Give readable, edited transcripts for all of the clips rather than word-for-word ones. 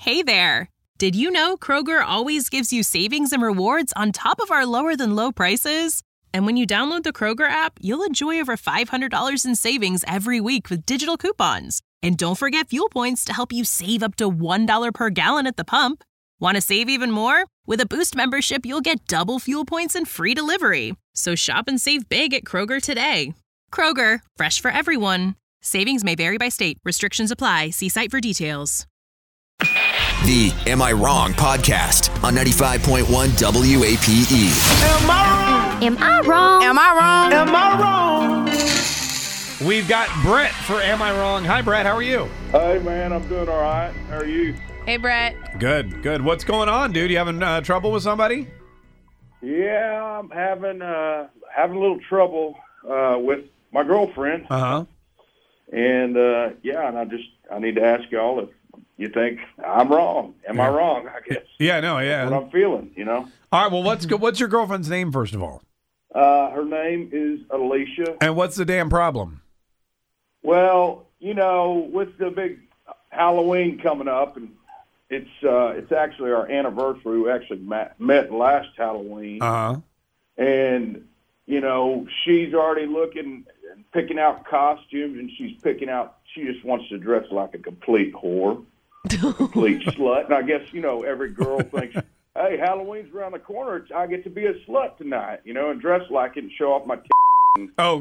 Hey there! Did you know Kroger always gives you savings and rewards on top of our lower-than-low prices? And when you download the Kroger app, you'll enjoy over $500 in savings every week with digital coupons. And don't forget fuel points to help you save up to $1 per gallon at the pump. Want to save even more? With a Boost membership, you'll get double fuel points and free delivery. So shop and save big at Kroger today. Kroger, fresh for everyone. Savings may vary by state. Restrictions apply. See site for details. The Am I Wrong podcast on 95.1 WAPE. Am I wrong? Am I wrong? Am I wrong? Am I wrong? We've got Brett for Am I Wrong? Hi, Brett. How are you? Hey, man. I'm doing all right. How are you? Hey, Brett. Good. What's going on, dude? You having trouble with somebody? Yeah, I'm having a little trouble with my girlfriend. Uh-huh. And, and I need to ask y'all if you think I'm wrong. Am I wrong, I guess? Yeah, no, yeah. That's what I'm feeling, All right, well, what's your girlfriend's name, first of all? Her name is Alicia. And what's the damn problem? Well, with the big Halloween coming up, and it's actually our anniversary. We actually met last Halloween. Uh-huh. And, she's already looking and picking out costumes, and she just wants to dress like a complete whore. Complete slut. And I guess, every girl thinks, hey, Halloween's around the corner. I get to be a slut tonight, and dress like it and show off my Whoa.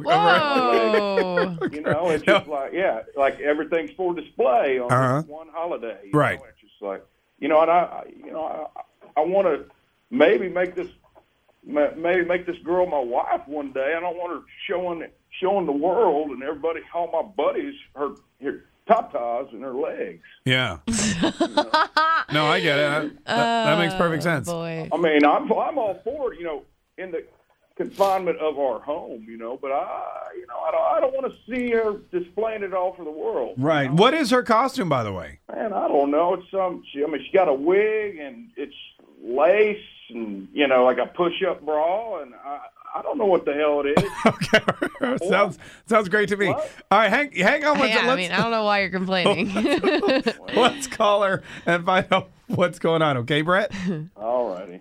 It's just like everything's for display on this one holiday. Right. It's just like, and I want to maybe make this girl my wife one day. I don't want her showing the world and everybody, all my buddies, her tatas and her legs. Yeah. No, I get it. That makes perfect sense. Boy. I mean, I'm all for it, in the confinement of our home, but I don't want to see her displaying it all for the world. Right. What is her costume, by the way? Man, I don't know. It's she got a wig and it's lace and like a push-up bra, and I don't know what the hell it is. Okay. Sounds great to me. What? All right, hang on. I don't know why you're complaining. Let's call her and find out what's going on. Okay, Brett? All righty.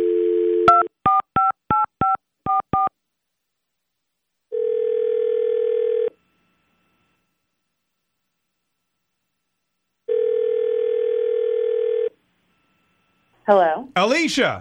Hello. Alicia.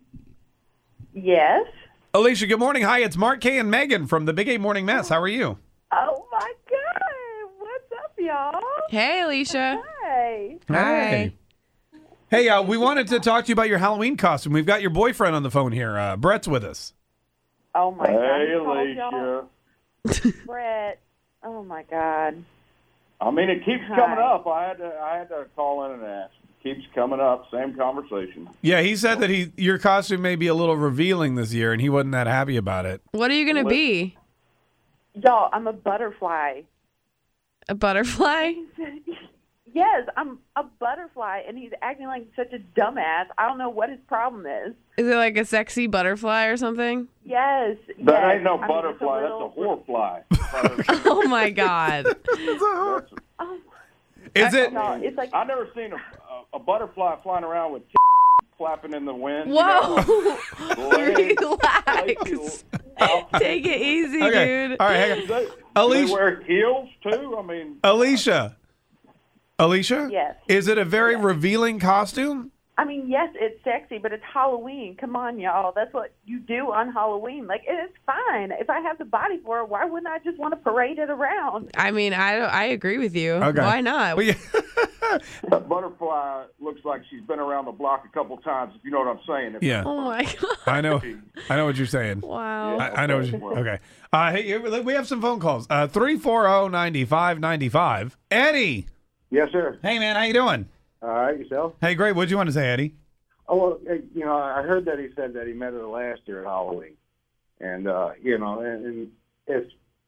Yes. Alicia, good morning. Hi, it's Mark K. and Megan from the Big 8 Morning Mess. How are you? Oh my God! What's up, y'all? Hey, Alicia. Hey. Hi. Hey, we wanted to talk to you about your Halloween costume. We've got your boyfriend on the phone here. Brett's with us. Oh my God. Hey, He called Alicia. y'all? Brett. Oh my God. I mean, it keeps Hi. coming up. I had to call in and ask. Keeps coming up. Same conversation. Yeah, he said that your costume may be a little revealing this year, and he wasn't that happy about it. What are you going to be? Y'all, I'm a butterfly. A butterfly? Yes, I'm a butterfly, and he's acting like such a dumbass. I don't know what his problem is. Is it like a sexy butterfly or something? Yes. That ain't no I mean, butterfly. it's a That's a whore fly. Oh, my God. Oh, Is it? no, it's like I've never seen a butterfly flying around with flapping in the wind. Whoa. Legs, Relax. Take it easy, Okay. dude. All right, hang on. They Alicia. wear heels too. I mean, Alicia. Yes. Is it a very revealing costume? I mean, yes, it's sexy, but it's Halloween. Come on, y'all. That's what you do on Halloween. Like, it's fine. If I have the body for it, why wouldn't I just want to parade it around? I mean, I agree with you. Okay. Why not? Well, yeah. that butterfly looks like she's been around the block a couple times. If you know what I'm saying. Yeah. Oh, my God. I know what you're saying. Wow. I know what you okay. Hey, we have some phone calls. 340-9595. Eddie. Yes, sir. Hey, man, how you doing? All right, yourself? Hey, great. What'd you want to say, Eddie? Oh, well, I heard that he said that he met her last year at Halloween. And, and it's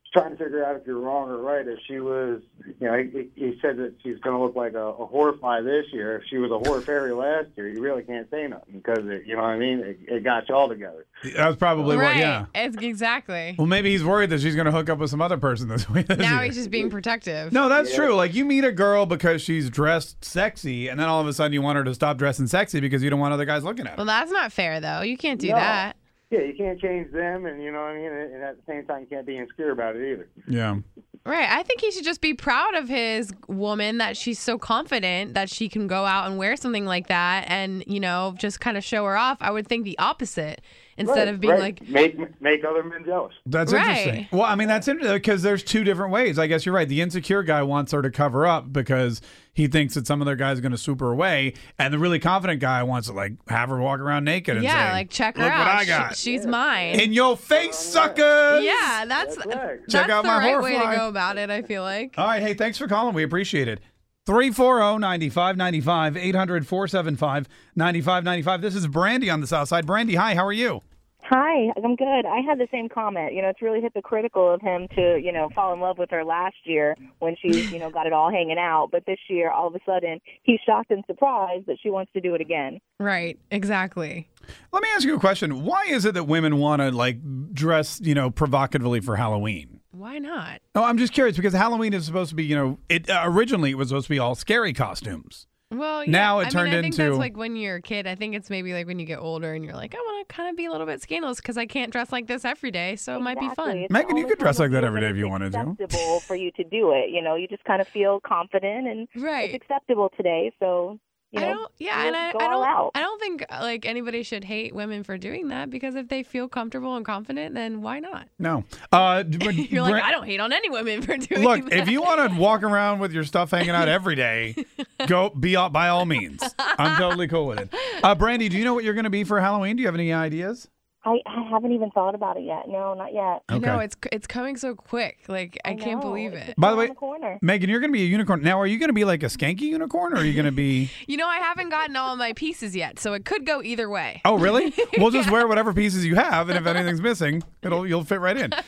trying to figure out if you're wrong or right. If she was, he said that she's going to look like a horrifly this year. If she was a horror fairy last year, you really can't say nothing because, you know what I mean? It got you all together. That's probably right. what, yeah. Exactly. Well, maybe he's worried that she's going to hook up with some other person this week. Now he's just being protective. No, that's true. Like, you meet a girl because she's dressed sexy, and then all of a sudden you want her to stop dressing sexy because you don't want other guys looking at her. Well, that's not fair, though. You can't do No. that. Yeah, you can't change them, and you know what I mean? And at the same time, you can't be insecure about it either. Yeah. Right. I think he should just be proud of his woman that she's so confident that she can go out and wear something like that and, just kind of show her off. I would think the opposite instead of being like... Make other men jealous. That's Right. interesting. Well, I mean, that's interesting because there's two different ways. I guess you're right. The insecure guy wants her to cover up because he thinks that some other guy's going to swoop her away. And the really confident guy wants to, like, have her walk around naked and Yeah, say, like, check her look out. what I got. She's mine. In your face, suckers! Yeah, that's right. Check out the my right way to Horrifly. go about it, I feel like. All right. Hey, thanks for calling. We appreciate it. 340-9595, 800-475-9595. This is Brandy on the South Side. Brandy, hi. How are you? Hi, I'm good. I had the same comment. It's really hypocritical of him to, fall in love with her last year when she's, got it all hanging out. But this year, all of a sudden, he's shocked and surprised that she wants to do it again. Right, exactly. Let me ask you a question. Why is it that women want to, like, dress, provocatively for Halloween? Why not? No, I'm just curious because Halloween is supposed to be, originally it was supposed to be all scary costumes. Well, yeah. Now it I turned mean, I think into- that's like when you're a kid. I think it's maybe like when you get older and you're like, I want to kind of be a little bit scandalous because I can't dress like this every day, so it might be fun. It's Megan, the you only could dress time like that of every year day if you it's wanted to. acceptable for you to do it. You just kind of feel confident and Right. it's acceptable today. So, I don't. Yeah, go and I all don't. out. I don't think like anybody should hate women for doing that because if they feel comfortable and confident, then why not? No. You're like, I don't hate on any women for doing Look, that. if you want to walk around with your stuff hanging out every day, by all means. I'm totally cool with it. Brandy, do you know what you're going to be for Halloween? Do you have any ideas? I haven't even thought about it yet. No, not yet. I know Okay. it's coming so quick. Like I can't know. believe It's it. By the around way, the corner. Megan, you're going to be a unicorn. Now, are you going to be like a skanky unicorn or are you going to be... I haven't gotten all my pieces yet, so it could go either way. Oh, really? We'll just wear whatever pieces you have, and if anything's missing, you'll fit right in.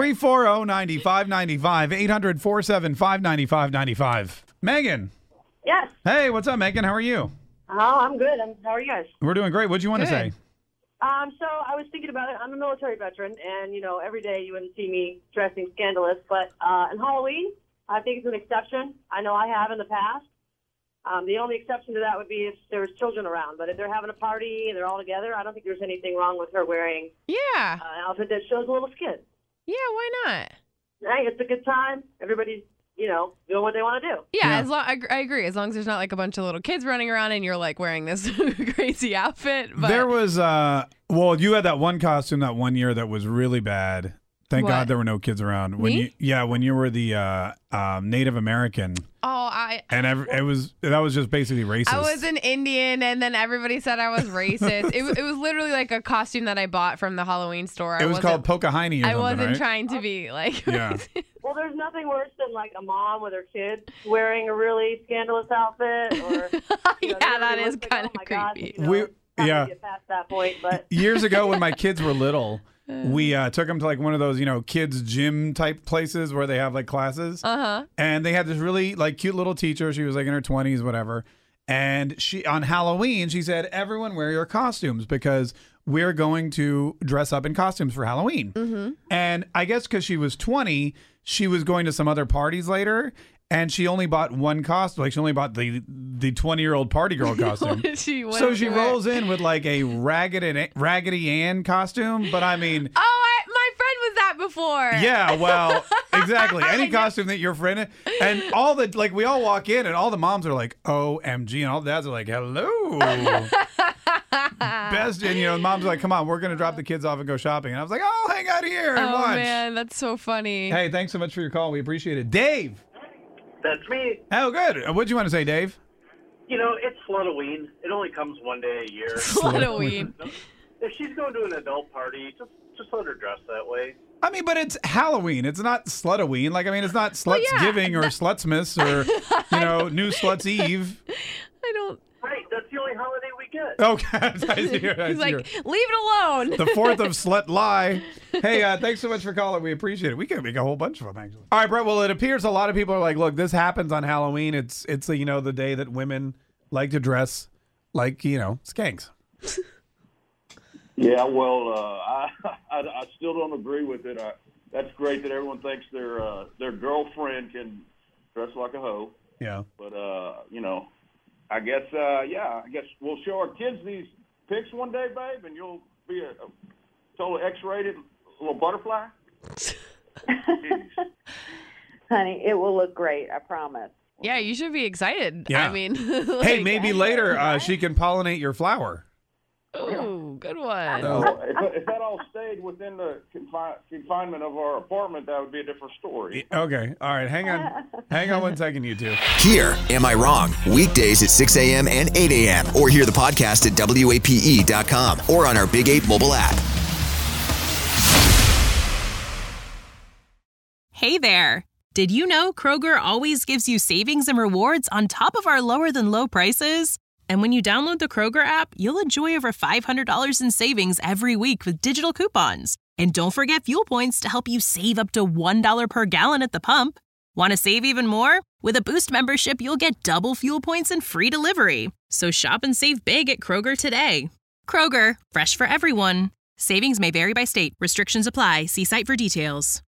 340-9595, 800-475-9595. Megan. Yes. Hey, what's up, Megan? How are you? Oh, I'm good. How are you guys? We're doing great. What'd you want to say? So I was thinking about it. I'm a military veteran, and, every day you wouldn't see me dressing scandalous. But in Halloween, I think it's an exception. I know I have in the past. The only exception to that would be if there was children around. But if they're having a party and they're all together, I don't think there's anything wrong with her wearing Yeah. an outfit that shows a little skin. Yeah, why not? Hey, it's a good time. Everybody's, doing what they want to do. Yeah, I agree. As long as there's not like a bunch of little kids running around and you're like wearing this crazy outfit. But There was, you had that one costume that one year that was really bad. Thank What? God there were no kids around. When Me? when you were the Native American, and that was just basically racist. I was an Indian, and then everybody said I was racist. it was literally like a costume that I bought from the Halloween store. It was called Pocahontas. I wasn't right? trying to be like. Yeah. Well, there's nothing worse than like a mom with her kids wearing a really scandalous outfit, or Yeah, that is kind of creepy. Yeah. Get past that point, but Years ago, when my kids were little, we took them to like one of those, kids gym type places where they have like classes. And they had this really like cute little teacher. She was like in her 20s, whatever. And she on Halloween, she said, "Everyone wear your costumes because we're going to dress up in costumes for Halloween." And I guess because she was 20, she was going to some other parties later. And she only bought one costume. Like she only bought the 20-year-old party girl costume. So she rolls in with like a Raggedy Ann costume. But I mean, my friend was that before. yeah, well, exactly. Any costume that your friend and all the like, we all walk in and all the moms are like, "OMG," and all the dads are like, "Hello." Best, and moms are like, "Come on, we're gonna drop the kids off and go shopping." And I was like, "Oh, hang out here and Oh watch." man, that's so funny. Hey, thanks so much for your call. We appreciate it, Dave. That's me. Oh, good. What'd you want to say, Dave? It's Slutoween. It only comes one day a year. Slutoween. If she's going to an adult party, just let her dress that way. I mean, but it's Halloween. It's not Slutoween. Like, I mean, it's not Slutsgiving or Slutsmas or, New Sluts Eve. I don't. Right. That's the only holiday we good. Okay. He's like, leave it alone. The 4th of slut lie. Hey, thanks so much for calling. We appreciate it. We can make a whole bunch of them, actually. All right, Brett. Well, it appears a lot of people are like, look, this happens on Halloween. It's the day that women like to dress like, skanks. Yeah, well, I still don't agree with it. That's great that everyone thinks their girlfriend can dress like a hoe. Yeah. But I guess we'll show our kids these pics one day, babe, and you'll be a totally X-rated little butterfly. Honey, it will look great. I promise. Yeah, you should be excited. Yeah. I mean, hey, maybe later she can pollinate your flower. Oh, good one. If that all stayed within the confinement of our apartment, that would be a different story. Okay. All right. Hang on 1 second, you two. Here, Am I Wrong? Weekdays at 6 a.m. and 8 a.m. Or hear the podcast at WAPE.com or on our Big 8 mobile app. Hey there. Did you know Kroger always gives you savings and rewards on top of our lower than low prices? And when you download the Kroger app, you'll enjoy over $500 in savings every week with digital coupons. And don't forget fuel points to help you save up to $1 per gallon at the pump. Want to save even more? With a Boost membership, you'll get double fuel points and free delivery. So shop and save big at Kroger today. Kroger, fresh for everyone. Savings may vary by state. Restrictions apply. See site for details.